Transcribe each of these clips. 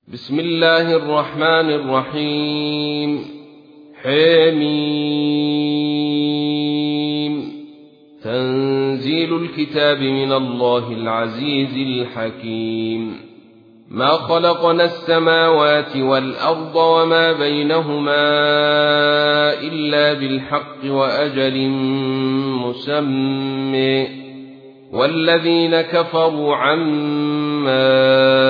بسم الله الرحمن الرحيم. حميم. تنزيل الكتاب من الله العزيز الحكيم. ما خلقنا السماوات والأرض وما بينهما إلا بالحق وأجل مسمى، والذين كفروا عما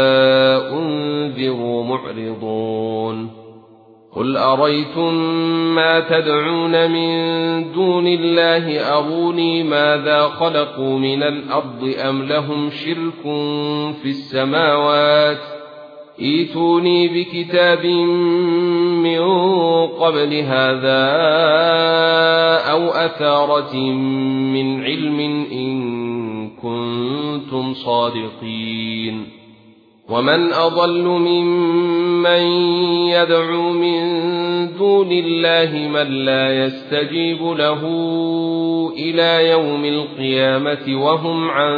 أنذروا معرضون. قل أريتم ما تدعون من دون الله أروني ماذا خلقوا من الأرض أم لهم شرك في السماوات، ائتوني بكتاب من قبل هذا أو أثارة من علم إن كنتم صادقين. ومن أضل ممن يدعو من دون الله من لا يستجيب له إلى يوم القيامة وهم عن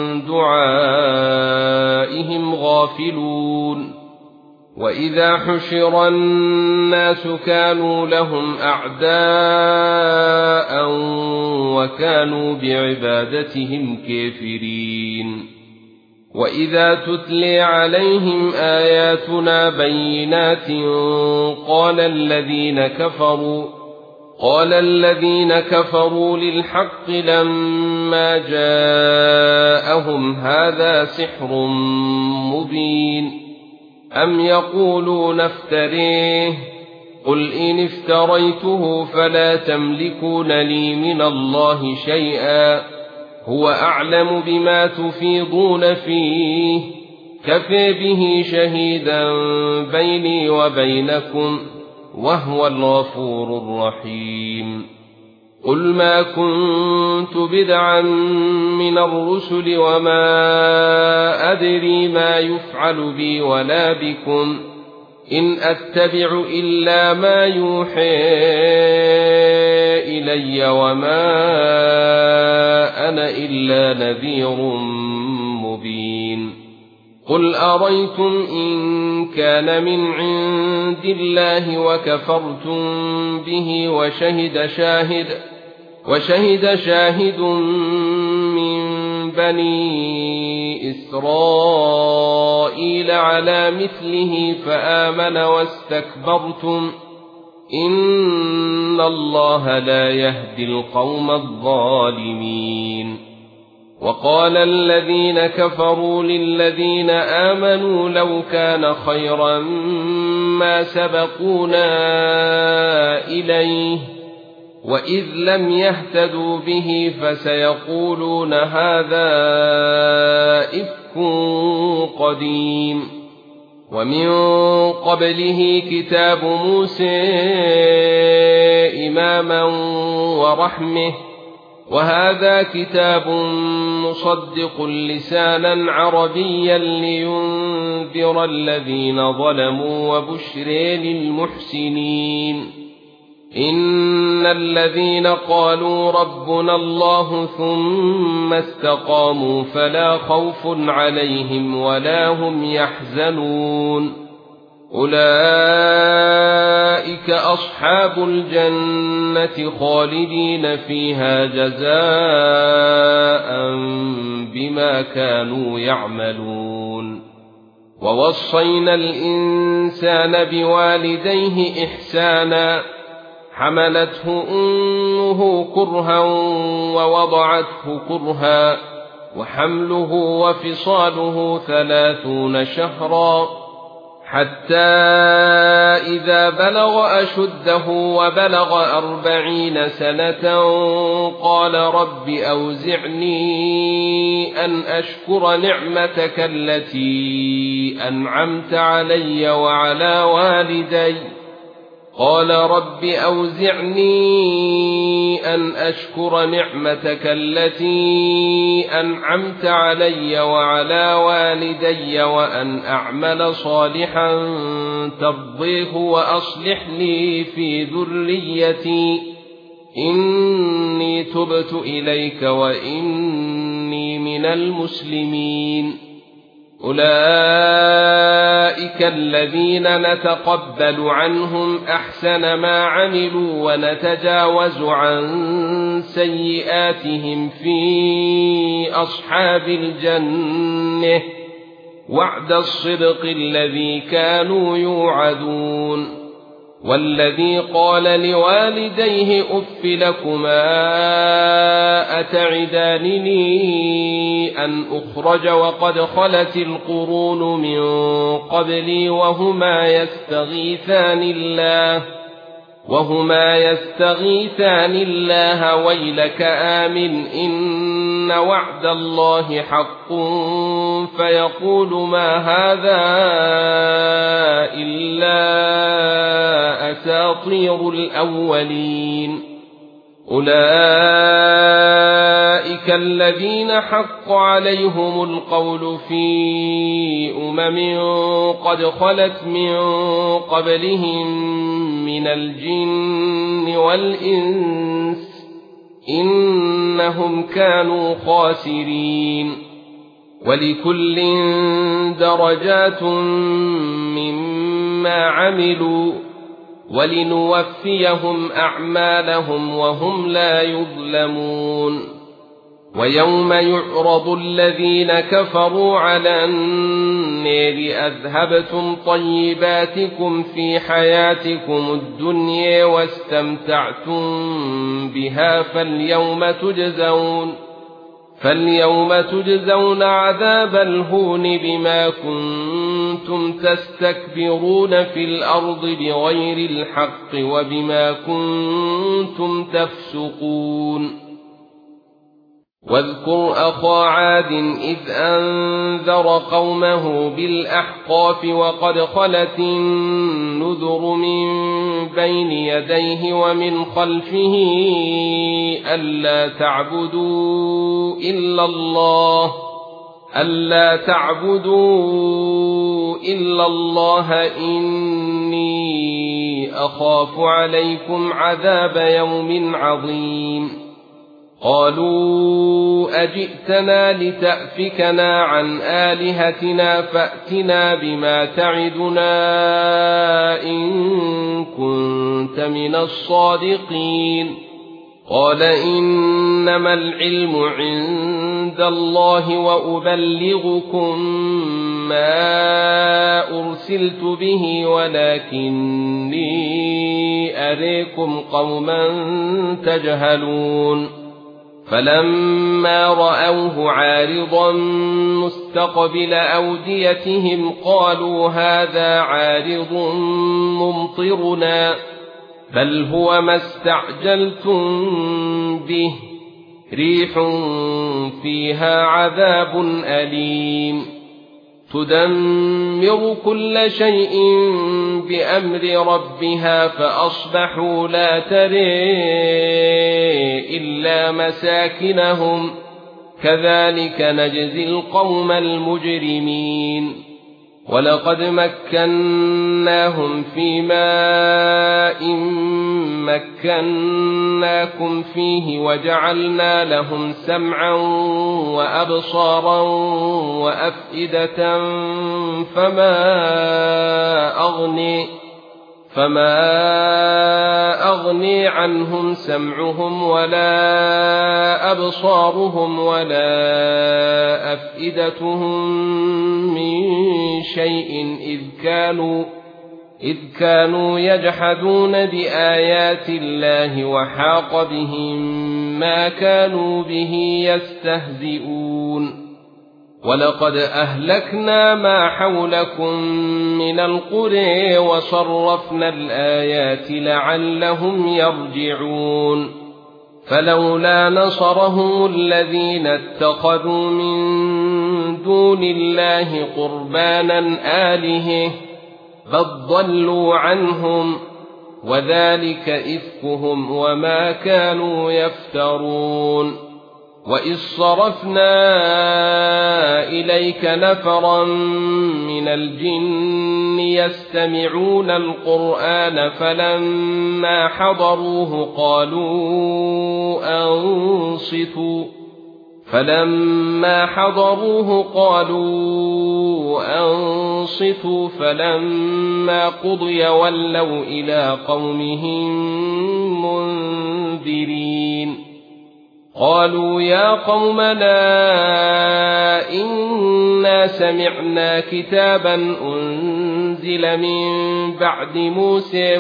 دعائهم غافلون. وإذا حشر الناس كانوا لهم أعداء وكانوا بعبادتهم كافرين. وإذا تتلي عليهم آياتنا بينات قال الذين كفروا للحق لما جاءهم هذا سحر مبين. أم يقولون افتريه، قل إن افتريته فلا تملكون لي من الله شيئا، هو أعلم بما تفيضون فيه، كفى به شهيدا بيني وبينكم وهو الغفور الرحيم. قل ما كنت بدعا من الرسل وما أدري ما يفعل بي ولا بكم، إن أتبع إلا ما يوحى إلي وما أنا إلا نذير مبين. قل أريتم إن كان من عند الله وكفرتم به وشهد شاهد من بني إسرائيل على مثله فآمن واستكبرتم، إن الله لا يهدي القوم الظالمين. وقال الذين كفروا للذين آمنوا لو كان خيرا ما سبقونا إليه، وإذ لم يهتدوا به فسيقولون هذا إفك قديم. ومن قبله كتاب موسى إماما ورحمة، وهذا كتاب مصدق لسانا عربيا لينذر الذين ظلموا وبشر للمحسنين. إن الذين قالوا ربنا الله ثم استقاموا فلا خوف عليهم ولا هم يحزنون، أولئك أصحاب الجنة خالدين فيها جزاء بما كانوا يعملون. ووصينا الإنسان بوالديه إحسانا، حملته أمه كرها ووضعته كرها، وحمله وفصاله 30 شهرا، حتى إذا بلغ أشده وبلغ 40 سنة قال رب أوزعني أن أشكر نعمتك التي أنعمت علي وعلى والدي، قال رب أوزعني أن أشكر نعمتك التي أنعمت علي وعلى والدي وأن أعمل صالحا ترضيه وأصلح لي في ذريتي إني تبت إليك وإني من المسلمين. أولئك الذين نتقبل عنهم أحسن ما عملوا ونتجاوز عن سيئاتهم في أصحاب الجنة وعد الصدق الذي كانوا يوعدون والذي قال لوالديه أف لكما أتعدانني أن أخرج وقد خلت القرون من قبلي وهما يستغيثان الله ويلك آمن إن وعد الله حق فيقول ما هذا إلا أساطير الأولين أولئك الذين حق عليهم القول في قد خلت من قبلهم من الجن والإنس إنهم كانوا خاسرين ولكل درجات مما عملوا ولنوفيهم أعمالهم وهم لا يظلمون ويوم يعرض الذين كفروا على النار أذهبتم طيباتكم في حياتكم الدنيا واستمتعتم بها فاليوم تجزون عذاب الهون بما كنتم تستكبرون في الأرض بغير الحق وبما كنتم تفسقون واذكر أخا عاد إذ أنذر قومه بالأحقاف وقد خلت النذر من بين يديه ومن خلفه ألا تعبدوا إلا الله إني أخاف عليكم عذاب يوم عظيم قالوا أجئتنا لتأفكنا عن آلهتنا فأتنا بما تعدنا إن كنت من الصادقين قال إنما العلم عند الله وأبلغكم ما أرسلت به ولكني أريكم قوما تجهلون فلما رأوه عارضا مستقبل أوديتهم قالوا هذا عارض ممطرنا بل هو ما استعجلتم به ريح فيها عذاب أليم تدمر كل شيء بأمر ربها فأصبحوا لا ترى إلا مساكنهم كذلك نجزي القوم المجرمين ولقد مكناهم في ماء مكناكم فيه وجعلنا لهم سمعا وأبصارا وأفئدة فما أغني عنهم سمعهم ولا أبصارهم ولا أفئدتهم من شيء إذ كانوا يجحدون بآيات الله وحاق بهم ما كانوا به يستهزئون ولقد أهلكنا ما حولكم من القرى وصرفنا الآيات لعلهم يرجعون فلولا نصرهم الذين اتخذوا من دون الله قربانا آلهة بل ضلوا عنهم وذلك إفكهم وما كانوا يفترون وإذ صرفنا إليك نفرا من الجن يستمعون القرآن فلما حضروه قالوا فلما حضروه قالوا أنصتوا فلما قضي ولوا إلى قومهم منذرين قالوا يا قومنا إنا سمعنا كتابا أنزل من بعد موسى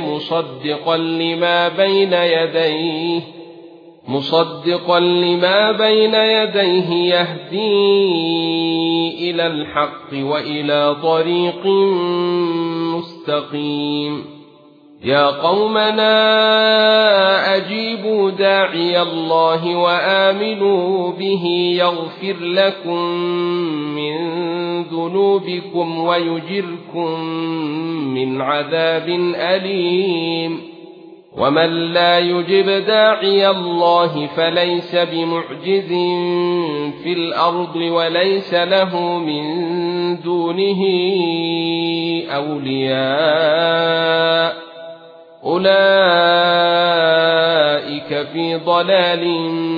مصدقا لما بين يديه يهدي إلى الحق وإلى طريق مستقيم يا قومنا أجيبوا داعي الله وآمنوا به يغفر لكم من ذنوبكم ويجركم من عذاب أليم ومن لا يجب داعي الله فليس بمعجز في الأرض وليس له من دونه أولياء أولئك في ضلال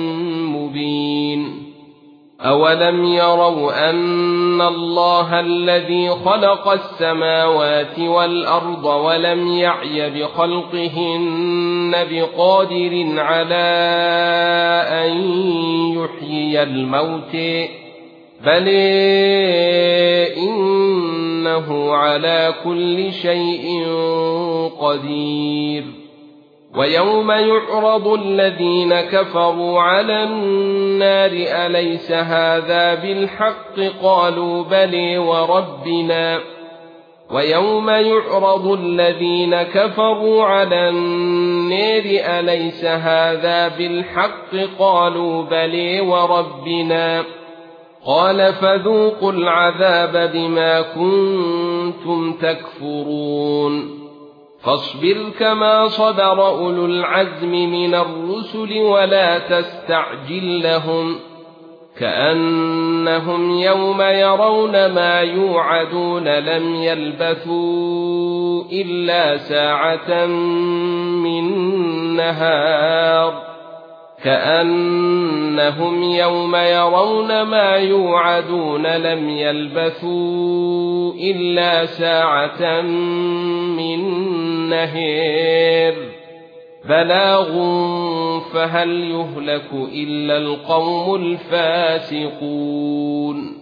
مبين أولم يروا أن الله الذي خلق السماوات والأرض ولم يعي بخلقهن بقادر على أن يحيي الموت بل إنه على كل شيء قدير ويوم يعرض الذين كفروا على النار أليس هذا بالحق قالوا بلى وربنا ويوم يعرض الذين كفروا على النار أليس هذا بالحق قالوا بلى وربنا قال فذوقوا العذاب بما كنتم تكفرون فاصبر كما صبر أولو العزم من الرسل ولا تستعجل لهم كأنهم يوم يرون ما يوعدون لم يلبثوا إلا ساعة من نهار كأنهم يوم يرون ما يوعدون لم يلبثوا إلا ساعة من نهار بلاغ فهل يهلك إلا القوم الفاسقون